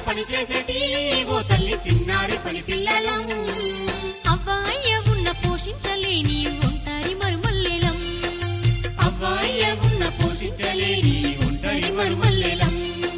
పని చేసేటి ఓ తల్లి చిన్నారి పని పిల్లలం అవ్వాయ్య ఉన్న పోషించలేని ఒంటరి మరుమల్లెలం అవ్వాయ్య ఉన్న పోషించలేని ఒంటరి మరుమల్లెలం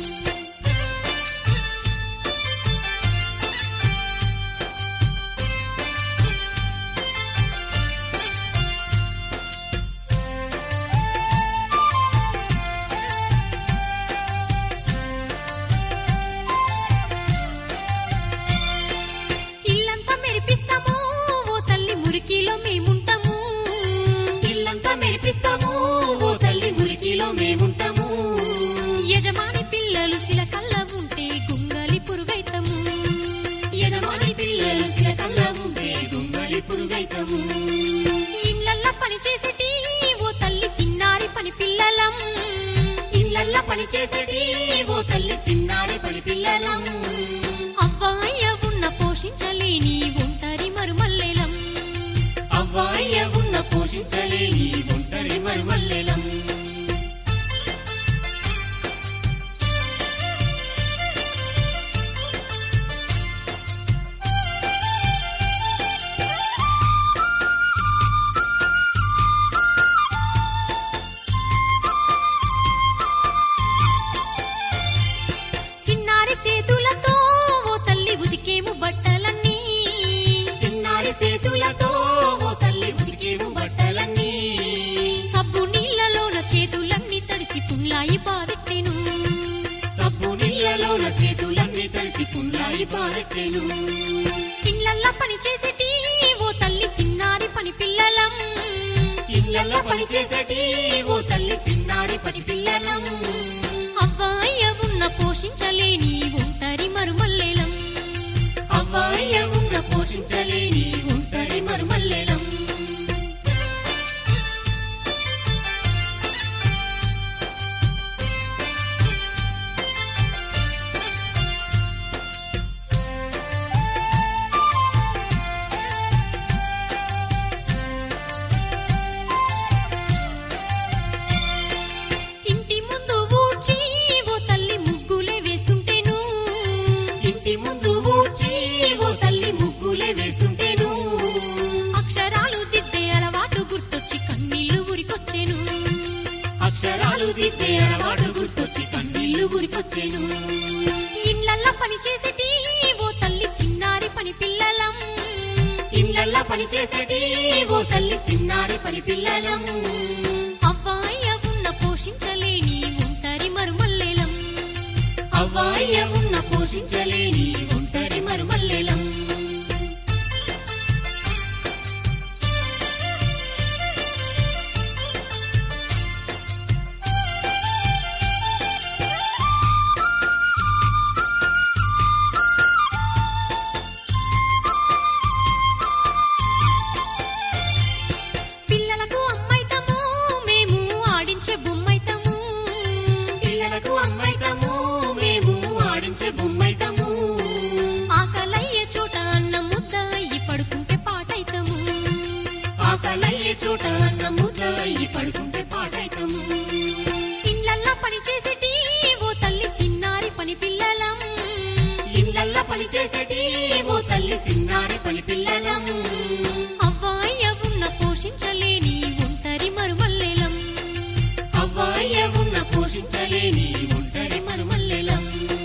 యజమాని పిల్లలు సిలకల్ల ఉంటే గుంగలి పురుగైతము యజమాని పిల్లలు సిలకల్ల ఉంటే గుంగలి పురుగైతము ఇళ్ళల్ల పని చేసేటి ఓ తల్లి చిన్నారి పని పిల్లలం ఇళ్ళల్ల పని చేసేటి ఓ తల్లి చిన్నారి పని పిల్లలం అవ్వాయ్య ఉన్న పోషించలేని ఒంటరి మరుమల్లెలం అవ్వాయ్య ఉన్న పోషించలేని ఒంటరి మరుమల్లెలం చేతులన్నీ తడిసి పుల్లాయి పారెట్టెను ఇళ్ళల్ల పని చేసేటి ఓ తల్లి చిన్నారి పని పిల్లలం ఇళ్ళల్ల పని చేసేటి ఓ తల్లి చిన్నారి పని పిల్లలం అవ్వాయ్య ఉన్న పోషించలేని ఒంటరి మరుమల్లెలం అవ్వాయ్య ఉన్న పోషించలేని ఒంటరి మరుమల్లెలం అక్షరాలు దిద్దే అలవాటు గుర్తొచ్చి కన్నీళ్లు గురికొచ్చెను ఇళ్ళల్ల పని చేసేటి ఓ తల్లి చిన్నారి పని పిల్లలం ఇళ్ళల్ల పని చేసేటి ఓ తల్లి చిన్నారి పని పిల్లలం అవ్వాయ్య ఉన్న పోషించలేని ఒంటరి మరుమల్లెలం అవ్వాయ్య ఉన్న పోషించలేని ఒంటరి మరుమల్లెలం ఆకలయ్యే చోట అన్నం ముద్ద అయ్యి పడుకుంటే పాటైతము ఆకలయ్యే చోట అన్నం ముద్ద అయ్యి పడుకుంటే పాటైతము ఇళ్ళల్ల పని చేసేటి ఓ తల్లి చిన్నారి పని పిల్లలం ఇళ్ళల్ల పని చేసేటి ఓ తల్లి చిన్నారి పని పిల్లలం అవ్వాయ్య ఉన్న పోషించలేని ఒంటరి మరుమల్లెలం అవ్వాయ్య ఉన్న పోషించలేని ఒంటరి మరుమల్లెలం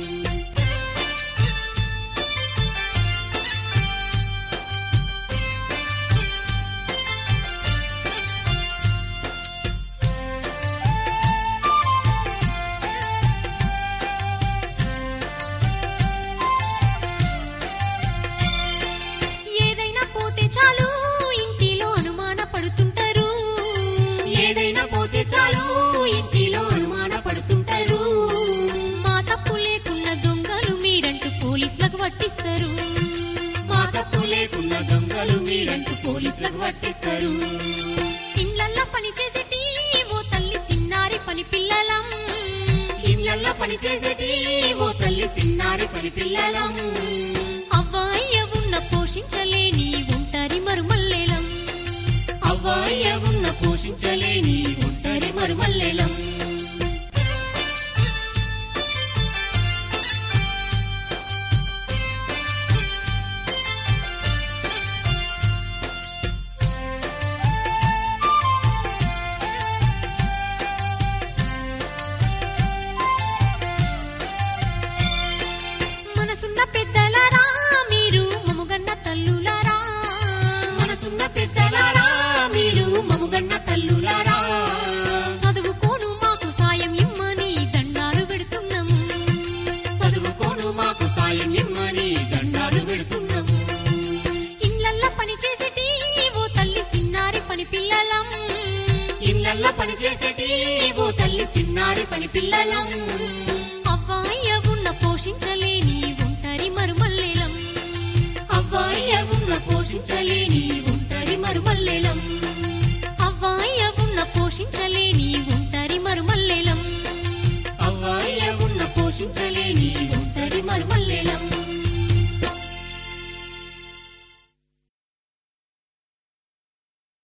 ఏదైనా పోతే చాలు ఇంటిలో అనుమాన పడుతుంటారు ఏదైనా పోతే చాలు ఇంటిలో అనుమాన పడుతుంటారు మా తప్పు లేకున్న దొంగలు మీరంటూ పోలీసులకు పట్టిస్తారు మా తప్పు లేకున్న దొంగలు మీరంటూ పోలీసులకు పట్టిస్తారు ఇళ్ళల్ల పని చేసేటి ఓ తల్లి చిన్నారి పని పిల్లలం ఇళ్ళల్ల పని చేసేటి ఓ తల్లి చిన్నారి పని పిల్లలం అవ్వాయ్య ఉన్న పోషించలేని ఒంటరి మరుమల్లెలం అవ్వాయ్య ఉన్న పోషించలేని ఒంటరి మరుమల్లెలం మీరు మముగన్న తల్లులారా చదువుకోను మాకు సాయం ఇమ్మని దండాలు పెడుతున్నాము చదువుకోను మాకు సాయం ఇమ్మని దండాలు పెడుతున్నాము ఇండ్లల్లో పని చేసేటి ఓ తల్లి సిన్నారి పని పిల్లలం ఇళ్ళల్లో పనిచేసేటి ఓ తల్లి చిన్నారి పని పిల్లలం అవ్వాయ్య ఉన్న పోషించలేని ఒంటరి మరుమల్లెలం అవ్వాయ్య ఉన్న పోషించలేని ఒంటరి మరుమల్లెలం అవ్వాయ్య ఉన్న పోషించలేని ఒంటరి మరుమల్లెలం అవ్వాయ్య ఉన్న పోషించలేని